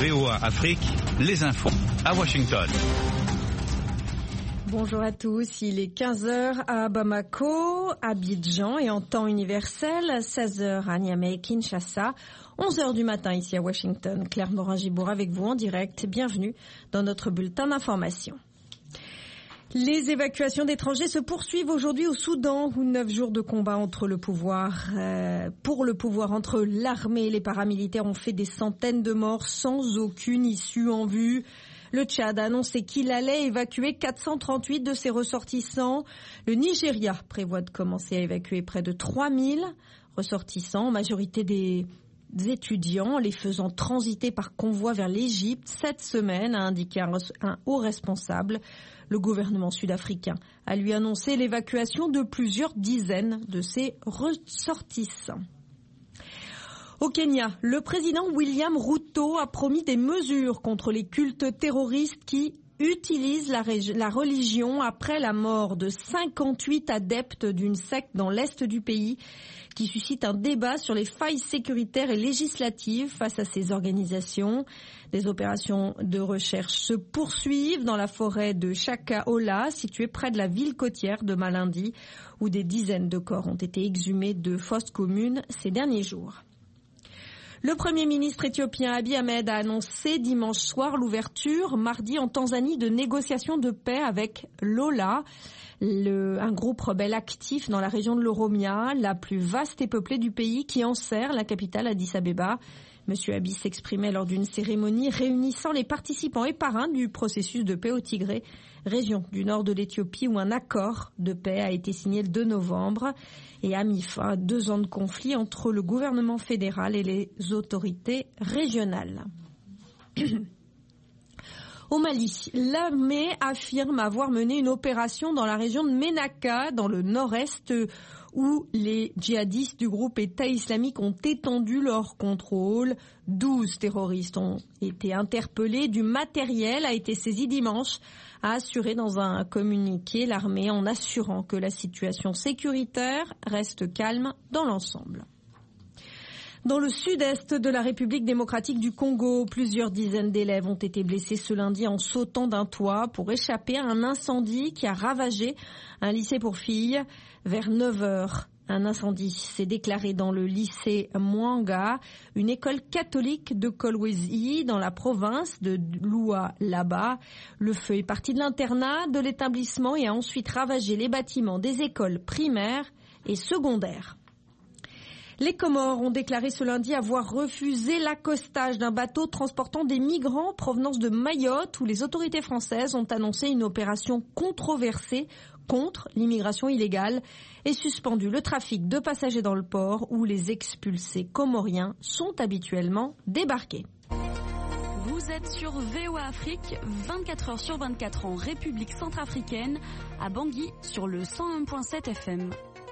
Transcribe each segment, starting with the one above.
VOA Afrique, les infos à Washington. Bonjour à tous, il est 15h à Bamako, Abidjan et en temps universel, 16h à Niamey et Kinshasa, 11h du matin ici à Washington. Claire Morin-Gibour avec vous en direct, bienvenue dans notre bulletin d'information. Les évacuations d'étrangers se poursuivent aujourd'hui au Soudan, où 9 jours de combat entre pour le pouvoir entre l'armée et les paramilitaires ont fait des centaines de morts sans aucune issue en vue. Le Tchad a annoncé qu'il allait évacuer 438 de ses ressortissants. Le Nigeria prévoit de commencer à évacuer près de 3000 ressortissants, en majorité des étudiants, les faisant transiter par convoi vers l'Égypte cette semaine, a indiqué un haut responsable. Le gouvernement sud-africain a lui annoncé l'évacuation de plusieurs dizaines de ses ressortissants. Au Kenya, le président William Ruto a promis des mesures contre les cultes terroristes qui utilisent la religion après la mort de 58 adeptes d'une secte dans l'est du pays, qui suscite un débat sur les failles sécuritaires et législatives face à ces organisations. Des opérations de recherche se poursuivent dans la forêt de Chakaola, située près de la ville côtière de Malindi, où des dizaines de corps ont été exhumés de fosses communes ces derniers jours. Le Premier ministre éthiopien Abiy Ahmed a annoncé dimanche soir l'ouverture, mardi en Tanzanie, de négociations de paix avec l'Ola, un groupe rebelle actif dans la région de l'Oromia, la plus vaste et peuplée du pays, qui enserre la capitale Addis Abeba. Monsieur Abiy s'exprimait lors d'une cérémonie réunissant les participants et parrains du processus de paix au Tigré, région du nord de l'Éthiopie où un accord de paix a été signé le 2 novembre et a mis fin à 2 ans de conflit entre le gouvernement fédéral et les autorités régionales. Au Mali, l'armée affirme avoir mené une opération dans la région de Ménaka, dans le nord-est, où les djihadistes du groupe État islamique ont étendu leur contrôle. 12 terroristes ont été interpellés. Du matériel a été saisi dimanche, a assuré dans un communiqué l'armée, en assurant que la situation sécuritaire reste calme dans l'ensemble. Dans le sud-est de la République démocratique du Congo, plusieurs dizaines d'élèves ont été blessés ce lundi en sautant d'un toit pour échapper à un incendie qui a ravagé un lycée pour filles vers 9h. Un incendie s'est déclaré dans le lycée Mwanga, une école catholique de Kolwezi, dans la province de Lualaba. Le feu est parti de l'internat de l'établissement et a ensuite ravagé les bâtiments des écoles primaires et secondaires. Les Comores ont déclaré ce lundi avoir refusé l'accostage d'un bateau transportant des migrants en provenance de Mayotte, où les autorités françaises ont annoncé une opération controversée contre l'immigration illégale et suspendu le trafic de passagers dans le port où les expulsés comoriens sont habituellement débarqués. Vous êtes sur VOA Afrique, 24 heures sur 24 en République centrafricaine, à Bangui sur le 101.7 FM.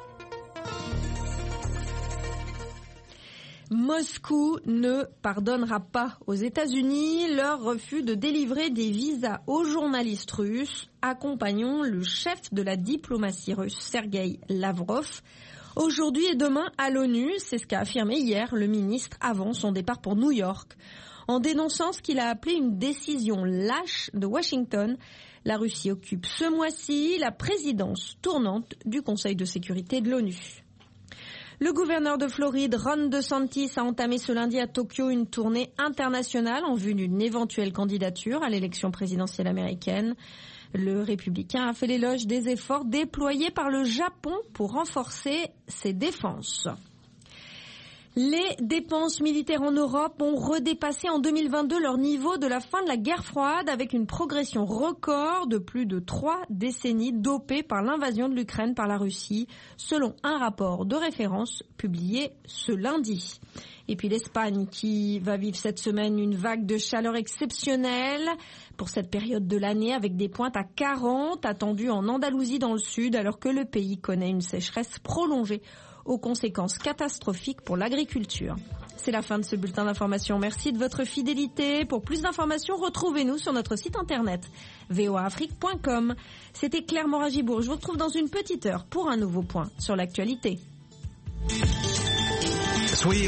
Moscou ne pardonnera pas aux États-Unis leur refus de délivrer des visas aux journalistes russes. Accompagnons le chef de la diplomatie russe, Sergueï Lavrov, aujourd'hui et demain à l'ONU. C'est ce qu'a affirmé hier le ministre avant son départ pour New York. En dénonçant ce qu'il a appelé une décision lâche de Washington, la Russie occupe ce mois-ci la présidence tournante du Conseil de sécurité de l'ONU. Le gouverneur de Floride, Ron DeSantis, a entamé ce lundi à Tokyo une tournée internationale en vue d'une éventuelle candidature à l'élection présidentielle américaine. Le républicain a fait l'éloge des efforts déployés par le Japon pour renforcer ses défenses. Les dépenses militaires en Europe ont redépassé en 2022 leur niveau de la fin de la guerre froide, avec une progression record de plus de 3 décennies dopée par l'invasion de l'Ukraine par la Russie, selon un rapport de référence publié ce lundi. Et puis l'Espagne qui va vivre cette semaine une vague de chaleur exceptionnelle pour cette période de l'année, avec des pointes à 40 attendues en Andalousie dans le sud, alors que le pays connaît une sécheresse prolongée aux conséquences catastrophiques pour l'agriculture. C'est la fin de ce bulletin d'information. Merci de votre fidélité. Pour plus d'informations, retrouvez-nous sur notre site internet voaafrique.com. C'était Claire Morin-Gibour. Je vous retrouve dans une petite heure pour un nouveau point sur l'actualité. Soyez